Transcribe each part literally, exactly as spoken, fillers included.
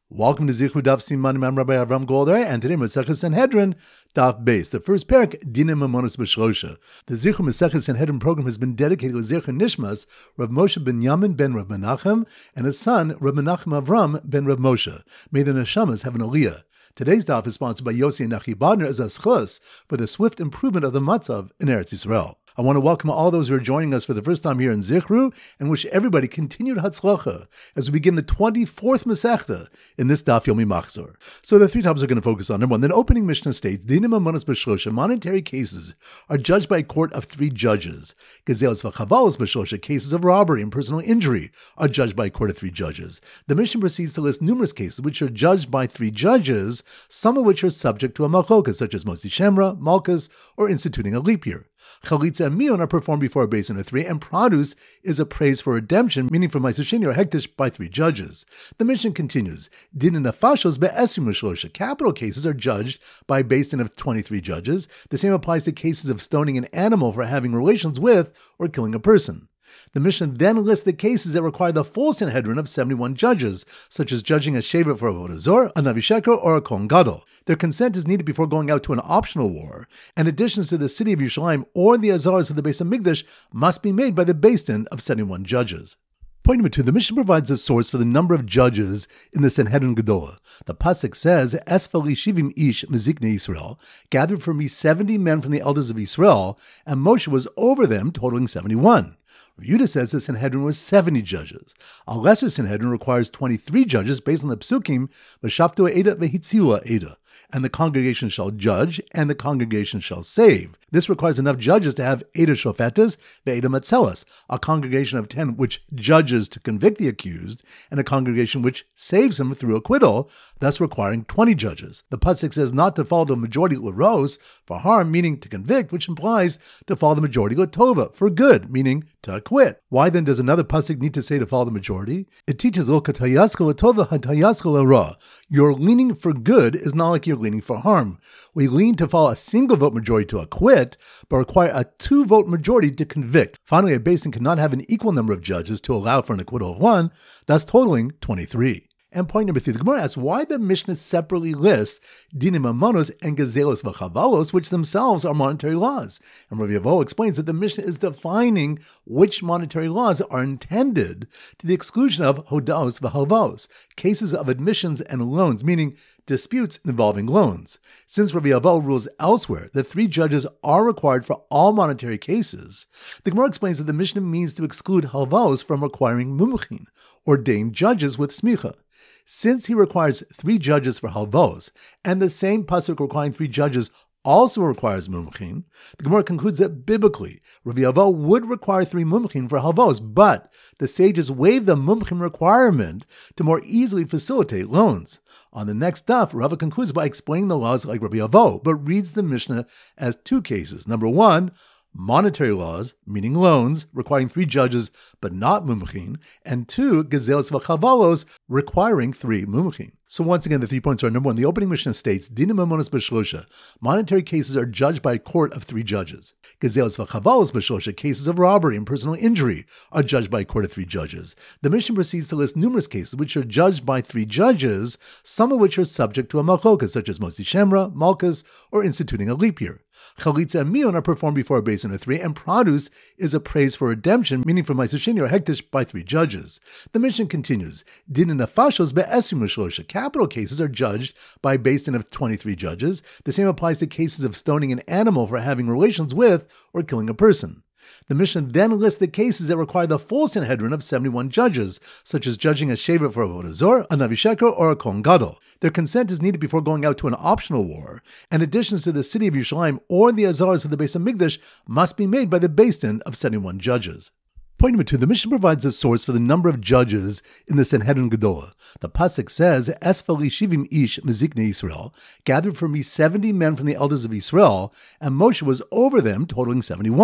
Welcome to Zichru Daf Siman. I'm Rabbi Avram Goldar, and today Masechus Sanhedrin Daf Beis. The first parak, Dinim Mamonos B'Shlosha. The Zichru Masechus Sanhedrin program has been dedicated to Zichru Nishmas Rav Moshe ben Yamin ben Rav Menachem and his son Rav Menachem Avram ben Rav Moshe. May the neshamas have an aliyah. Today's daf is sponsored by Yossi and Nachi Badner as a schus for the swift improvement of the matzav in Eretz Yisrael. I want to welcome all those who are joining us for the first time here in Zichru and wish everybody continued hatzlacha as we begin the twenty-fourth Masechta in this daf Yomi Machzor. So the three topics are going to focus on. Number one, the opening Mishnah states, Dinim Mamonos B'Shlosha, monetary cases are judged by a court of three judges. Gezelos v'chavalos B'Shlosha, cases of robbery and personal injury are judged by a court of three judges. The Mishnah proceeds to list numerous cases which are judged by three judges, some of which are subject to a malchokas, such as Motzi Shemra, Malchus, or instituting a leap year. Chalitza and Mion are performed before a basin of three, and Pradus is a praise for redemption, meaning for Ma'aseh or Hektish, by three judges. The mission continues. Din and Nafashos be'esrim l'shlosha. Capital cases are judged by a basin of twenty-three judges. The same applies to cases of stoning an animal for having relations with or killing a person. The Mishnah then lists the cases that require the full Sanhedrin of seventy-one judges, such as judging a shevet for a Avodah Zorah, a Navi Sheker, or a Kohen Gadol. Their consent is needed before going out to an optional war, and additions to the city of Yerushalayim or the Azaras of the Beis HaMikdash must be made by the Beis Din of seventy-one judges. Point number two, the Mishnah provides a source for the number of judges in the Sanhedrin Gedolah. The pasuk says, Esfali shivim ish meziknei Yisrael, gathered for me seventy men from the elders of Yisrael, and Moshe was over them, totaling seventy-one. Yehuda says the Sanhedrin was seventy judges. A lesser Sanhedrin requires twenty-three judges based on the psukim, v'shaftu eda v'hitziua eda, and the congregation shall judge, and the congregation shall save. This requires enough judges to have eda shofetas ve'eda matzelas, a congregation of ten which judges to convict the accused, and a congregation which saves him through acquittal, thus requiring twenty judges. The pasuk says not to follow the majority l'ros, for harm, meaning to convict, which implies to follow the majority l'tova, for good, meaning to acquit. Why then does another pasuk need to say to follow the majority? It teaches your leaning for good is not like you're leaning for harm. We lean to follow a single vote majority to acquit, but require a two vote majority to convict. Finally, a basin cannot have an equal number of judges to allow for an acquittal of one, thus totaling twenty-three. And point number three, the Gemara asks why the Mishnah separately lists dinim mamonos and gezelos v'chavalos, which themselves are monetary laws. And Rabbi Avo explains that the Mishnah is defining which monetary laws are intended to the exclusion of hodaos v'halvaos, cases of admissions and loans, meaning disputes involving loans. Since Rabbi Avo rules elsewhere that three judges are required for all monetary cases, the Gemara explains that the Mishnah means to exclude halvaos from requiring mumchin, ordained judges with smicha. Since he requires three judges for halvos, and the same pasuk requiring three judges also requires mumchin, the Gemara concludes that biblically, Rabbi Avo would require three mumchin for halvos, but the sages waived the mumchin requirement to more easily facilitate loans. On the next daf, Rava concludes by explaining the laws like Rabbi Avo, but reads the Mishnah as two cases. Number one, monetary laws, meaning loans, requiring three judges but not mumchin, and two, gezelos v'chavalos, requiring three mumchin. So once again, the three points are: number one, the opening Mishnah states, Dinim Mamonos B'Shlosha, monetary cases are judged by a court of three judges. Gezelos v'chavalos B'Shlosha, cases of robbery and personal injury are judged by a court of three judges. The Mishnah proceeds to list numerous cases which are judged by three judges, some of which are subject to a malchokas, such as Motzi Shemra, Malchus, or instituting a leap year. Chalitza and Mion are performed before a basin of three, and Pradus is a praise for redemption, meaning for Ma'aseh or Hektish, by three judges. The mission continues. Din and Nafashos be'esrim l'shlosha. Capital cases are judged by a basin of twenty-three judges. The same applies to cases of stoning an animal for having relations with or killing a person. The Mishnah then lists the cases that require the full Sanhedrin of seventy-one judges, such as judging a shevet for a Avodah Zorah, a Navi Sheker, or a Kohen Gadol. Their consent is needed before going out to an optional war, and additions to the city of Yerushalayim or the Azaras of the Beis HaMikdash must be made by the Beis Din of seventy-one judges. Point number two, the Mishnah provides a source for the number of judges in the Sanhedrin Gedolah. The pasuk says, Esfali shivim ish meziknei Yisrael, gathered for me seventy men from the elders of Yisrael, and Moshe was over them, totaling seventy-one.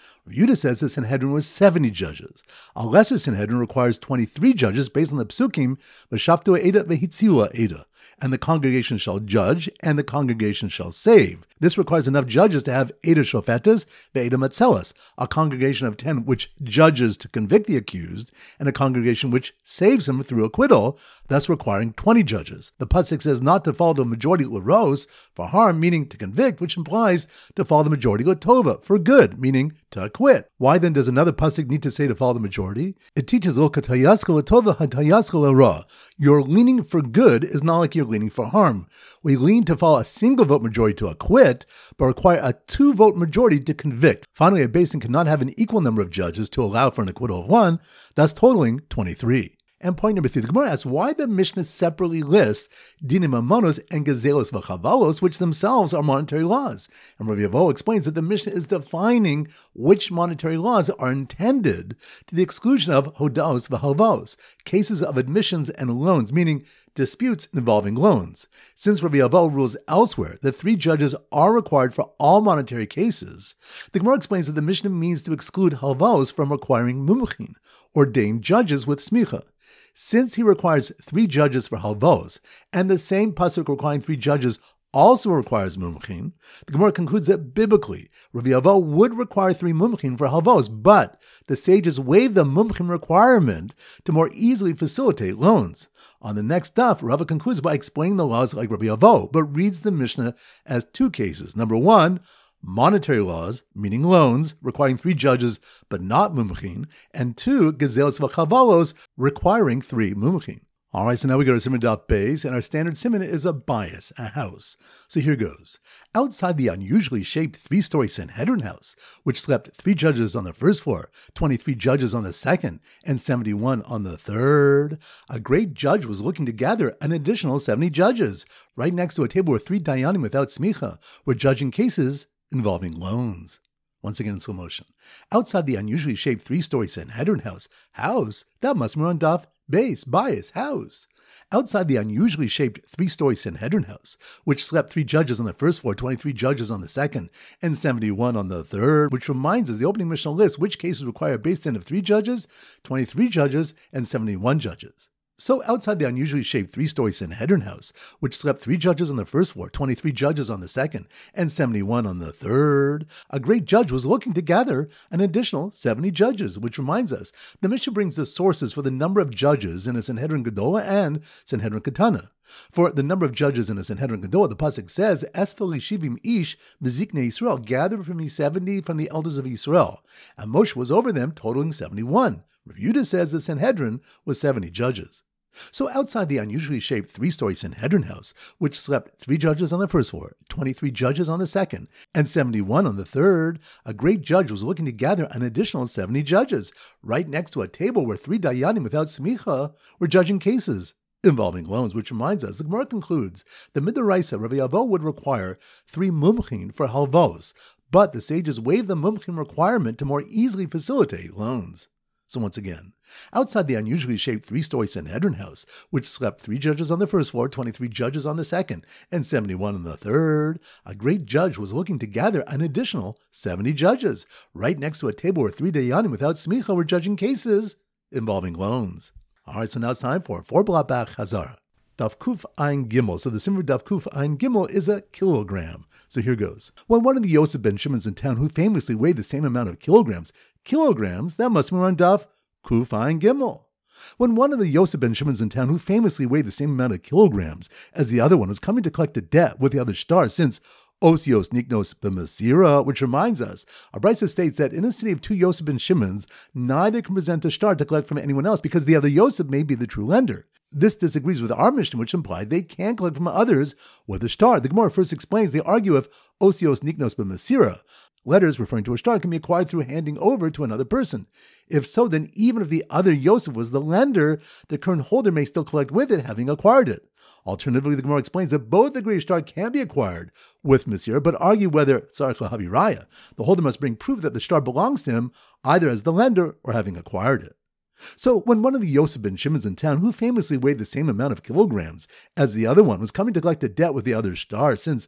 Rav Yehuda says the Sanhedrin was seventy judges. A lesser Sanhedrin requires twenty-three judges based on the psukim, V'shaftu Eda v'hitzila Eda, and the congregation shall judge, and the congregation shall save. This requires enough judges to have Eda Shofetas ve'Eda Matzelas, a congregation of ten which judges to convict the accused, and a congregation which saves him through acquittal, thus requiring twenty judges. The pasuk says not to follow the majority l'ros, for harm, meaning to convict, which implies to follow the majority l'tova, for good, meaning to acquit. Why then does another pasuk need to say to follow the majority? It teaches lo katayaska l'tova hatayaska l'ra. Your leaning for good is not like you're leaning for harm. We lean to follow a single vote majority to acquit, but require a two-vote majority to convict. Finally, a basin cannot have an equal number of judges to allow for an acquittal of one, thus totaling twenty-three. And point number three, the Gemara asks why the Mishnah separately lists dinim mamonos and gazelos v'chavalos, which themselves are monetary laws. And Rav Yavo explains that the Mishnah is defining which monetary laws are intended to the exclusion of hodaos v'halvos, cases of admissions and loans, meaning disputes involving loans. Since Rav Yavo rules elsewhere that three judges are required for all monetary cases, the Gemara explains that the Mishnah means to exclude halvos from requiring mumchin, ordained judges with smicha. Since he requires three judges for halvos, and the same pasuk requiring three judges also requires mumchin, the Gemara concludes that biblically, Rav Yavo would require three mumchin for halvos, but the sages waived the mumchin requirement to more easily facilitate loans. On the next daf, Rava concludes by explaining the laws like Rav Yavo, but reads the Mishnah as two cases. Number one, monetary laws, meaning loans, requiring three judges but not mumchin, and two, gazelos v'chavalos, requiring three mumchin. All right, so now we go to Siman Daf Beis, and our standard siman is a bias, a house. So here goes. Outside the unusually shaped three-story Sanhedrin house, which slept three judges on the first floor, twenty-three judges on the second, and seventy-one on the third, a great judge was looking to gather an additional seventy judges. Right next to a table were three dayanim without smicha, were judging cases involving loans. Once again in slow motion. Outside the unusually shaped three-story Sanhedrin house, house, that must be on Daf Beis, bias, house. Outside the unusually shaped three-story Sanhedrin house, which slept three judges on the first floor, twenty-three judges on the second, and seventy-one on the third, which reminds us the opening Mishnah list which cases require a base ten of three judges, twenty-three judges, and seventy-one judges. So outside the unusually shaped three-story Sanhedrin house, which slept three judges on the first floor, twenty-three judges on the second, and seventy-one on the third, a great judge was looking to gather an additional seventy judges, which reminds us, the Mishnah brings the sources for the number of judges in a Sanhedrin Gedola and Sanhedrin Katana. For the number of judges in a Sanhedrin Gedola, the pasuk says, Esfel Yishivim Ish Meziknei Yisrael, gathered from me seventy from the elders of Israel, and Moshe was over them, totaling seventy-one. Rav Yehuda says the Sanhedrin was seventy judges. So outside the unusually shaped three-story Sanhedrin house, which slept three judges on the first floor, twenty-three judges on the second, and seventy-one on the third, a great judge was looking to gather an additional seventy judges, right next to a table where three dayanim without smicha were judging cases involving loans, which reminds us, the Gemara concludes, the Midoraisa, Rav Yavo would require three mumchin for halvos, but the sages waived the mumchin requirement to more easily facilitate loans. So once again, outside the unusually shaped three-story Sanhedrin house, which slept three judges on the first floor, twenty-three judges on the second, and seventy-one on the third, a great judge was looking to gather an additional seventy judges, right next to a table where three dayanim without smicha were judging cases involving loans. All right, so now it's time for four blot back Chazara. Daf Kuf Ein Gimel. So the simmer Daf Kuf Ein Gimel is a kilogram. So here goes. When one of the Yosef ben Shimon's in town who famously weighed the same amount of kilograms, kilograms, that must be on Daf Kuf Ein Gimel. When one of the Yosef ben Shimon's in town who famously weighed the same amount of kilograms as the other one was coming to collect a debt with the other star, since Osios Niknos b'Masira, which reminds us, our Brisa states that in a city of two Yosef ben Shimons, neither can present a star to collect from anyone else because the other Yosef may be the true lender. This disagrees with our Mishnah, which implied they can collect from others with a star. The Gemara first explains they argue if Osios Niknos b'Masira, letters referring to a star, can be acquired through handing over to another person. If so, then even if the other Yosef was the lender, the current holder may still collect with it, having acquired it. Alternatively, the Gemara explains that both agree a star can be acquired with Masira, but argue whether Tzarech Lahavi Raya, the holder must bring proof that the star belongs to him, either as the lender or having acquired it. So when one of the Yosef ben Shimon's in town, who famously weighed the same amount of kilograms as the other one, was coming to collect a debt with the other star, since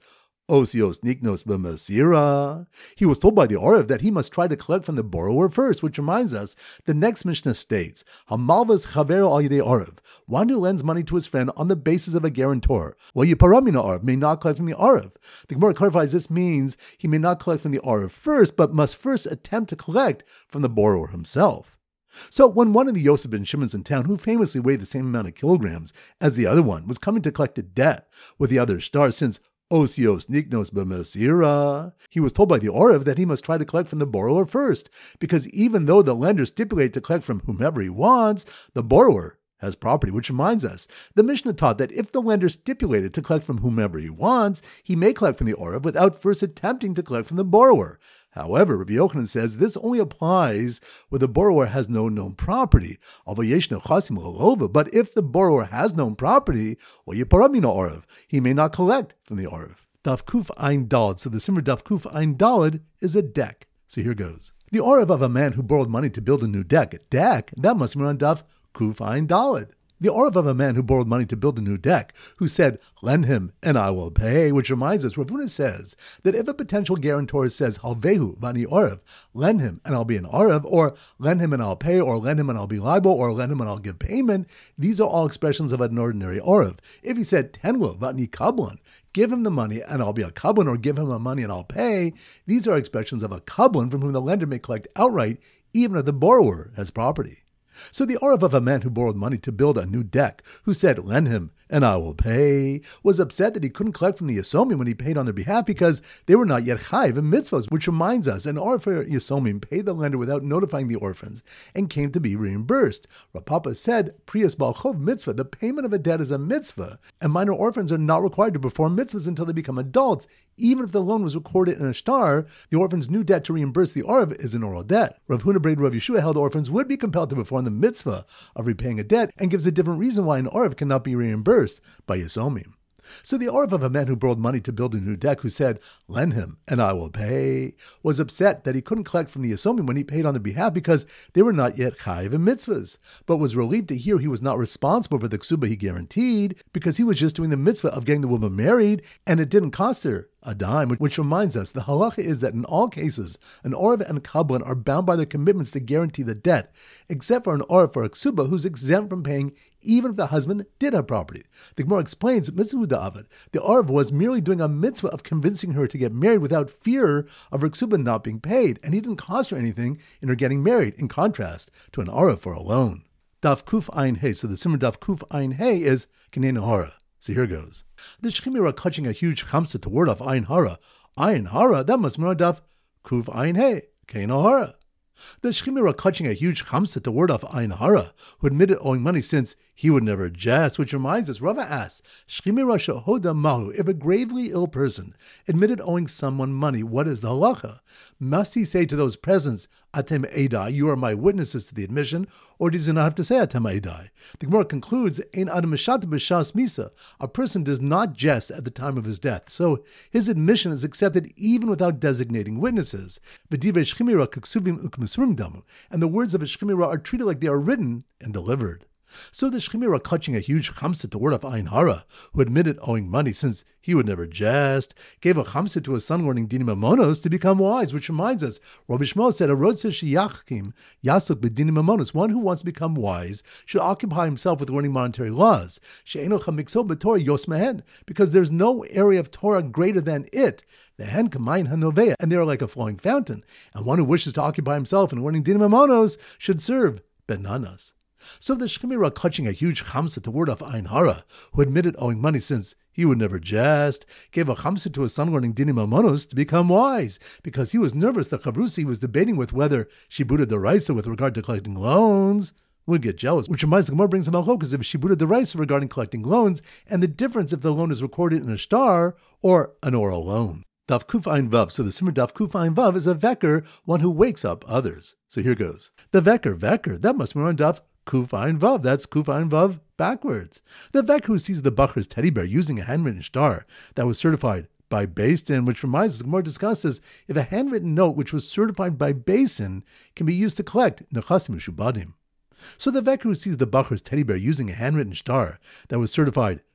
Osios niknos b'masira. He was told by the Orev that he must try to collect from the borrower first, which reminds us, the next Mishnah states, Hamalvas chavero al yedei Orev, one who lends money to his friend on the basis of a guarantor. Well, yiparamina Orev may not collect from the Orev. The Gemara clarifies this means he may not collect from the Orev first, but must first attempt to collect from the borrower himself. So when one of the Yosef ben Shimon's in town, who famously weighed the same amount of kilograms as the other one, was coming to collect a debt with the other star, since Osios niknos b'masira, he was told by the Orev that he must try to collect from the borrower first, because even though the lender stipulated to collect from whomever he wants, the borrower has property, which reminds us, the Mishnah taught that if the lender stipulated to collect from whomever he wants, he may collect from the Orev without first attempting to collect from the borrower. However, Rabbi Yochanan says this only applies where the borrower has no known property. But if the borrower has known property, he may not collect from the Orev. Daf Kuf Ein Daled. So the Simmer Daf Kuf Ein Daled is a deck. So here goes. The Orev of a man who borrowed money to build a new deck. A deck? That must be on Daf Kuf Ein Daled. The Orev of a man who borrowed money to build a new deck, who said, lend him and I will pay, which reminds us, Rav Huna says that if a potential guarantor says, halvehu vani Orev, lend him and I'll be an Orev, or lend him and I'll pay, or lend him and I'll be liable, or lend him and I'll give payment, these are all expressions of an ordinary Orev. If he said, tenlo vani kablan, give him the money and I'll be a kablan, or give him the money and I'll pay, these are expressions of a kablan from whom the lender may collect outright, even if the borrower has property. So the Orev of a man who borrowed money to build a new deck, who said, lend him and I will pay, was upset that he couldn't collect from the Yisomim when he paid on their behalf because they were not yet chayiv in mitzvahs, which reminds us, an Orev for Yisomim paid the lender without notifying the orphans and came to be reimbursed. Rav Papa said, Priyas Bal Chov mitzvah, the payment of a debt is a mitzvah, and minor orphans are not required to perform mitzvahs until they become adults. Even if the loan was recorded in a shtar, the orphan's new debt to reimburse the Orev is an oral debt. Rav Huna Braid Rav Yeshua held orphans would be compelled to perform the mitzvah of repaying a debt, and gives a different reason why an Orev cannot be reimbursed by Yisomim. So the Orev of a man who borrowed money to build a new deck, who said, lend him and I will pay, was upset that he couldn't collect from the Yisomim when he paid on their behalf because they were not yet chayiv in mitzvahs, but was relieved to hear he was not responsible for the ksuba he guaranteed because he was just doing the mitzvah of getting the woman married and it didn't cost her a dime, which reminds us the halacha is that in all cases, an Orev and a kablan are bound by their commitments to guarantee the debt, except for an Orev for a ksuba who's exempt from paying even if the husband did have property. The Gemara explains, mitzvah da'avad, the Orev was merely doing a mitzvah of convincing her to get married without fear of her ksuba not being paid, and he didn't cost her anything in her getting married, in contrast to an Orev for a loan. Daf Kuf Ein Hey, so the Simmer Daf Kuf Ein Hey is Kinei Nahara. So here goes. The Shechimim are clutching a huge chamsa to word off Ein Hara. Ein Hara, that must be Daf Kuf Ein Hey, Kinei Nahara. The Shechimim are clutching a huge chamsa to word off Ein Hara, who admitted owing money since he would never jest, which reminds us, Rava asked, Shechimim shehoda mahu, if a gravely ill person admitted owing someone money, what is the halacha? Must he say to those presents, Atem Eidai, you are my witnesses to the admission, or does he not have to say Atem Eidai? The Gemara concludes, Ein adam mishat b'shas misa, a person does not jest at the time of his death, so his admission is accepted even without designating witnesses. V'divrei Shechimim kaksuvim ukmesurim damu, and the words of a Shechimim are treated like they are written and delivered. So the Shechimim are clutching a huge chamsa to word of Ein Hara, who admitted owing money since he would never jest, gave a chamsa to his son learning dinim amonos to become wise, which reminds us, Rabbi Shmuel said, a rotzeh sheyachkim yasuk b'dinim amonos, one who wants to become wise should occupy himself with learning monetary laws, she'eno chamikso b'torah yos mehen, because there's no area of Torah greater than it. The hen kamayin hanovea, and they are like a flowing fountain, and one who wishes to occupy himself in learning dinim amonos should serve benanas. So the Shechimim are clutching a huge chamsa to word off Ein Hara, who admitted owing money since he would never jest, gave a chamsa to his son learning dinim amonos to become wise, because he was nervous that Chavrusi was debating with whether she booted the raisa with regard to collecting loans. Would get jealous, which reminds the Gemara brings him al because if she booted the raisa regarding collecting loans, and the difference if the loan is recorded in a shtar or an oral loan. Daf Kuf Ein Vav. So the Simmer Daf Kuf Ein Vav is a veker, one who wakes up others. So here goes. The veker, veker, that must be on Daf Kuf Ein Vav. That's Kuf Ein Vav backwards. The veker who sees the bacher's teddy bear using a handwritten shtar that was certified by Beis Din, which reminds us, the Gemara discusses if a handwritten note which was certified by Beis Din can be used to collect nechasim mishubadim. So the veker who sees the bacher's teddy bear using a handwritten shtar that was certified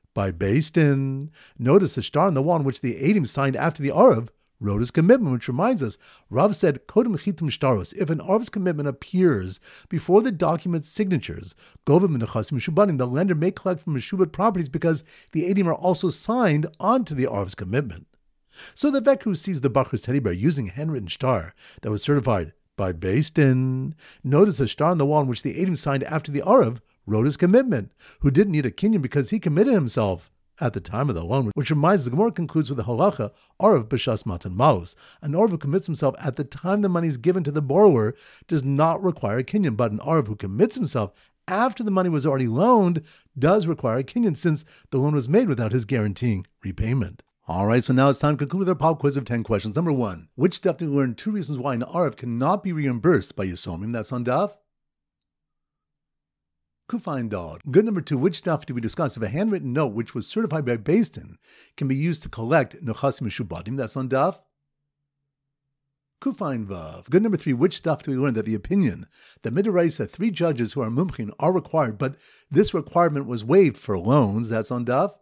by Beis Din. Notice the star on the wall in which the Eidim signed after the Arav wrote his commitment, which reminds us, Rav said, Kodem chitum shtaros, if an Arav's commitment appears before the document's signatures, govim nechasim mishubadim, the lender may collect from meshubad properties because the Eidim are also signed onto the Arav's commitment. So the Vek who sees the Bachur's teddy bear using a handwritten star that was certified by Beis Din, notice the star on the wall in which the Eidim signed after the Arav wrote his commitment, who didn't need a kinyan because he committed himself at the time of the loan, which reminds the Gemara concludes with the halacha, Arav b'shas matan maus. An Arav who commits himself at the time the money is given to the borrower does not require a kinyan, but an Arav who commits himself after the money was already loaned does require a kinyan, since the loan was made without his guaranteeing repayment. All right, so now it's time to conclude with our pop quiz of ten questions. Number one, which daf do we learn two reasons why an Arav cannot be reimbursed by Yisomim? That's on daf Kufain Dog. Good number two, which daf do we discuss if a handwritten note which was certified by Beis Din can be used to collect Nechasim Mishubadim? That's on daf Kufain Vav. Good number three, which daf do we learn that the opinion that Midoraisa, three judges who are mumchin, are required, but this requirement was waived for loans? That's on daf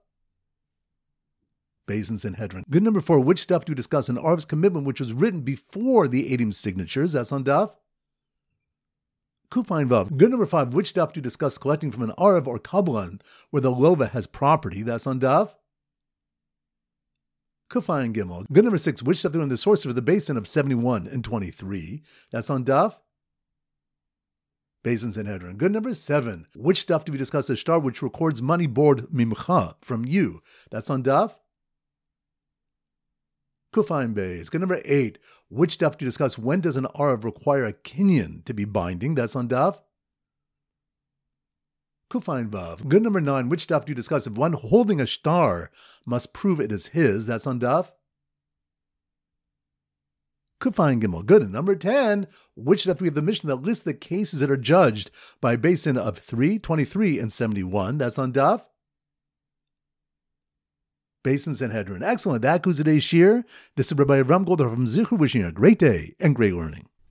Beis Din Sanhedrin. Good number four, which daf do we discuss an Arav's commitment which was written before the Eidim's signatures? That's on daf Kufain Vav. Good number five, which daf do you discuss collecting from an Arav or Kabbalan where the Lova has property? That's on daf Kufain Gimel. Good number six, which daf do you learn the source of the Beis Din of seventy-one and twenty-three? That's on daf Beis Din Sanhedrin. Good number seven, which daf do we discuss a star which records money board mimcha, from you? That's on daf Kufain Beis. Good number eight, which daf do you discuss when does an Arav require a kinyan to be binding? That's on daf Kufain Vav. Good number nine, which daf do you discuss if one holding a star must prove it is his? That's on daf Kufain Gimel. Good. And number ten, which daf do we have the mission that lists the cases that are judged by Beis Din of three, twenty-three, and seventy-one? That's on daf Beis Din Sanhedrin. Excellent. That concludes today's shir. This is Rabbi Avram Goldar from Zichur wishing you a great day and great learning.